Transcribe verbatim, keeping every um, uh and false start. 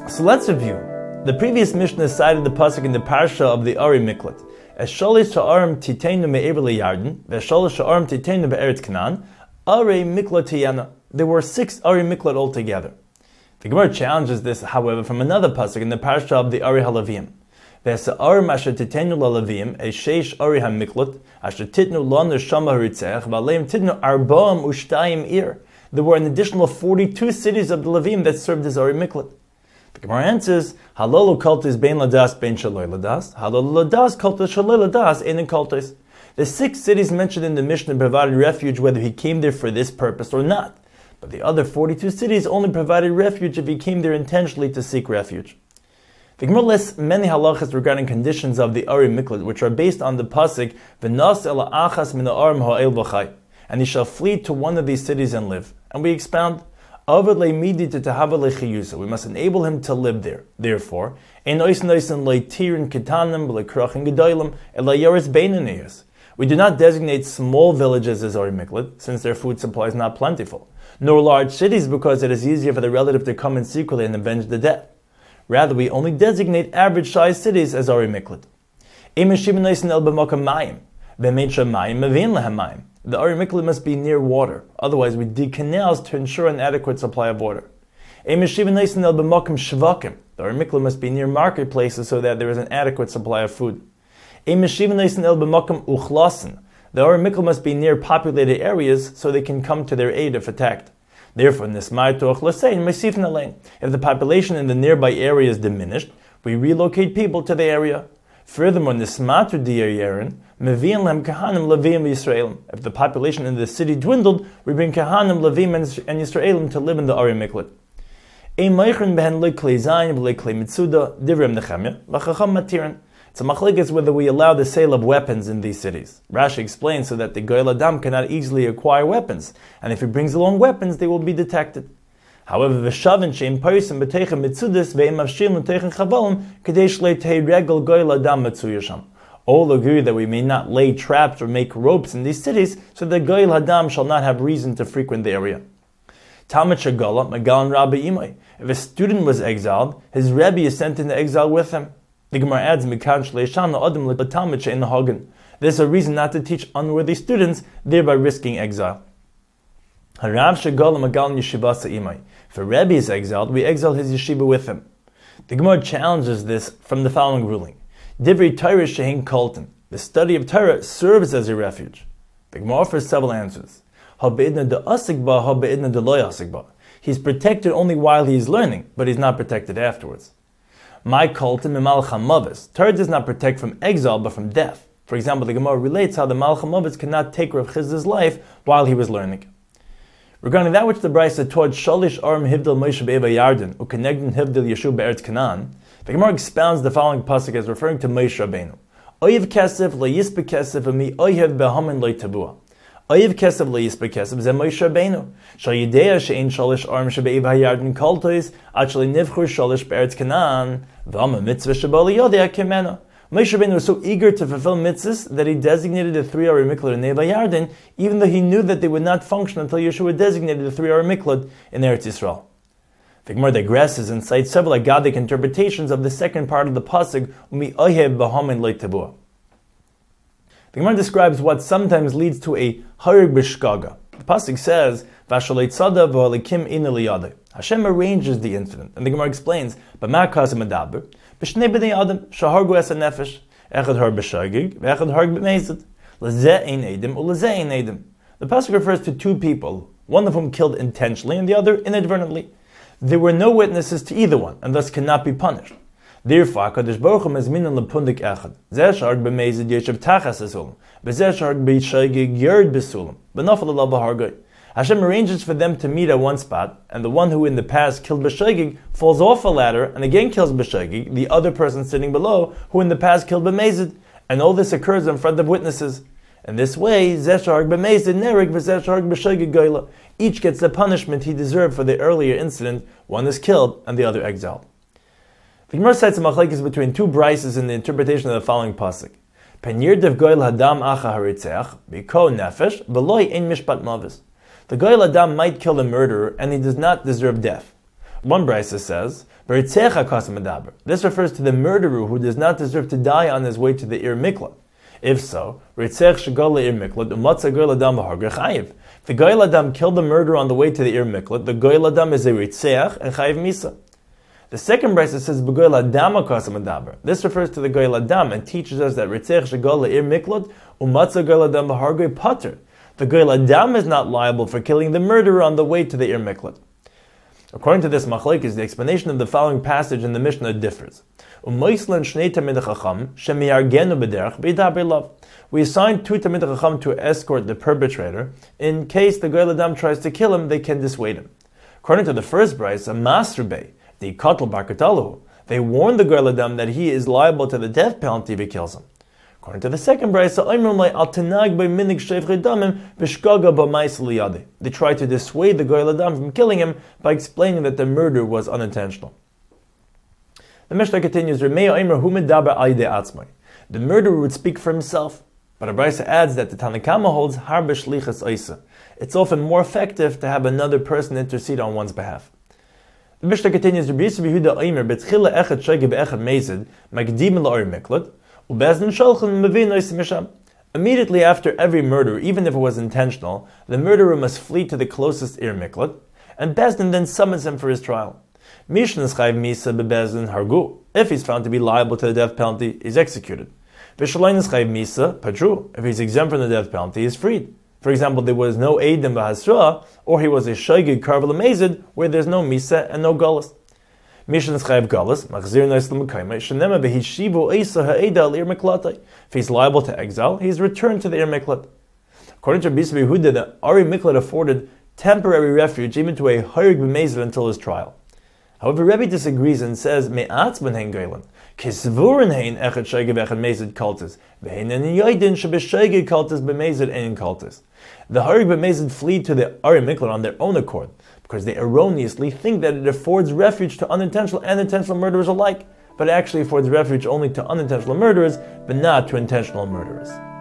So let's review. The previous Mishnah cited the pasuk in the parsha of the Ari Miklat. As shalish sha'arim titeinu me'ever liyarden, ve'shalish sha'arim titeinu be'eretz Canaan, Ari Miklat tiyana. There were six Ari Miklat altogether. The Gemara challenges this, however, from another pasuk in the parsha of the Ari Halavim. Ve'sa'arim asher titeinu lalavim, a sheish Ari HaMiklat, asher titnu lanu shama haritzech, v'aleim titnu arba'am ushtayim ir. There were an additional forty-two cities of the Levim that served as Ari Miklat. The Gemara answers, Halolu kultis bein ladas bein shaloi ladas, Halolu ladas kultis shaloi ladas ein kultis. The six cities mentioned in the Mishnah provided refuge whether he came there for this purpose or not. But the other forty-two cities only provided refuge if he came there intentionally to seek refuge. The Gemara lists many halachas regarding conditions of the Ari Miklat, which are based on the pasuk, V'nas ela achas min ha'arim ha'el v'chai, and he shall flee to one of these cities and live. And we expound, we must enable him to live there. Therefore, we do not designate small villages as Ari Miklat, since their food supply is not plentiful, nor large cities because it is easier for the relative to come in secretly and avenge the death. Rather, we only designate average-sized cities as Ari Miklat. The Ari Miklat must be near water, otherwise we dig canals to ensure an adequate supply of water. The Ari Miklat must be near marketplaces so that there is an adequate supply of food. The Ari Miklat must be near populated areas so they can come to their aid if attacked. Therefore, if the population in the nearby area is diminished, we relocate people to the area. Furthermore, if the population in the city dwindled, we bring Kahanim, Levim, and Yisraelim to live in the Ari Miklat. It's a machlekes whether we allow the sale of weapons in these cities. Rashi explains so that the Goyal Adam cannot easily acquire weapons, and if he brings along weapons, they will be detected. However, v'shavin she'im person b'teichem mitzudis ve'im avshim l'teichem chavalim k'dei shlei tei regel Goyal Adam mitzuyasham. All agree that we may not lay traps or make ropes in these cities, so that Goyal Adam shall not have reason to frequent the area. Talmud shagala magalan rabbi imay. If a student was exiled, his rebbe is sent into exile with him. The Gemara adds, Mikan shleishan la'adam l'talmud she'en hagen. There's a reason not to teach unworthy students, thereby risking exile. Harav shagala magalan yeshivasa imay. If a rebbe is exiled, we exile his yeshiva with him. The Gemara challenges this from the following ruling. Divrei Torah shehin kolton. The study of Torah serves as a refuge. The Gemara offers several answers. He's protected only while he is learning, but he's not protected afterwards. My kolton mimalach hamavis. Torah does not protect from exile, but from death. For example, the Gemara relates how the Malach HaMavis could not take Rav Chizda's life while he was learning. Regarding that which the Brisa taught Shalish Arim Hivdil Moshe Be'eva Yarden Ukenegdin Hivdil Yeshu Be'eretz Canaan, the Gemara expounds the following pasuk as referring to Moshe Rabbeinu. Oyev kesef le'yispe kesef ami oyev behamin le'tabua. Oyev kesef le'yispe kesef ze Moshe Rabbeinu. Shal yidea she'ein Shalish Arim Shebe'eva Yarden koltois ad shali nivchur Shalish Be'eretz Canaan v'ama mitzvah sheba liyodea kemena. Moshe Rabbeinu was so eager to fulfill mitzvahs that he designated the three Ari Miklat in Neva Yarden, even though he knew that they would not function until Yeshua designated the three Ari Miklat in Eretz Yisrael. The Gemara digresses and cites several Agadic interpretations of the second part of the pasuk, Umi Ohev Bahamin Leitabua. The Gemara describes what sometimes leads to a Harig B'Shkaga. The pasuk says, Vashalei Tzada v'Alikim Ina Liyadeh. Hashem arranges the incident, and the Gemara explains, B'ma Kazim Adaber, B'shnei b'nei Adam, shahargu es nefesh, echad har b'shagig, v'echad har b'mezid, l'zeh ein edim, u'l'zeh ein edim. The pasuk refers to two people, one of whom killed intentionally and the other inadvertently. There were no witnesses to either one, and thus cannot be punished. Therefore, HaKadosh Baruch Hu mezminan l'pundik echad, zeh shaharg b'mezid yeshav tachas esulam, v'zeh shaharg b'shagig yerd b'sulam, b'nafal alav b'hargay. Hashem arranges for them to meet at one spot, and the one who in the past killed B'Shagig falls off a ladder and again kills B'Shagig, the other person sitting below, who in the past killed B'Mezid, and all this occurs in front of witnesses. In this way, Zesharg B'Mezid Nerig v'Zesharg B'Shagig Goyla. Each gets the punishment he deserved for the earlier incident. One is killed and the other exiled. The Gemara cites a machlekes between two brises in the interpretation of the following pasuk. Pen yirdev Goyl Hadam Acha Haritzeach B'Ko Nefesh B'Loi Ein Mishpat Mavis. The Goyal Adam might kill the murderer, and he does not deserve death. One brisa says, this refers to the murderer who does not deserve to die on his way to the Ir Miklat. If so, if the Goyal Adam killed the murderer on the way to the Ir Miklat, the Goyal Adam is a Ritzeach and Chayiv Misa. The second brisa says, B'Goyal Adam HaKasam Adaber. This refers to the Goyal Adam and teaches us that Ritzeach Shegol Ir Miklat Umatza Goyal Adam B'Hargoi Pater. The Goyal Adam is not liable for killing the murderer on the way to the Ir Miklat. According to this machlokes, the explanation of the following passage in the Mishnah differs. We assigned two Talmidei Chacham to escort the perpetrator. In case the Goyal Adam tries to kill him, they can dissuade him. According to the first brisa, Masr Bey, the Katel Bar Katalahu, they warn the Goyal Adam that he is liable to the death penalty if he kills him. According to the second brisa, they try to dissuade the Goyal Adam from killing him by explaining that the murder was unintentional. The Mishnah continues, the murderer would speak for himself, but a brisa adds that the Tanna Kama holds harbe shlichas oisa. It's often more effective to have another person intercede on one's behalf. The Mishnah continues, immediately after every murder, even if it was intentional, the murderer must flee to the closest Ir Miklat, and Bezdin then summons him for his trial. If he's found to be liable to the death penalty, he's executed. If he's exempt from the death penalty, he's freed. For example, there was no Eidim B'Hasra, or he was a Shaygig Karvel Amazid, where there's no Misa and no Galus. If he's liable to exile, he's returned to the Ir Miklat. According to Rabbi Yehuda, the Ari Miklat afforded temporary refuge even to a Harig B'Mezid until his trial. However, Rebbe disagrees and says, Me'atz ben hein geilen, kisvuren hein echet shaygig v'echet mezid kultis, v'hein en yoydin shebeshaygig kultis b'mezid ein kultis. The Harig b'mezid flee to the Ari Miklat on their own accord, because they erroneously think that it affords refuge to unintentional and intentional murderers alike, but it actually affords refuge only to unintentional murderers, but not to intentional murderers.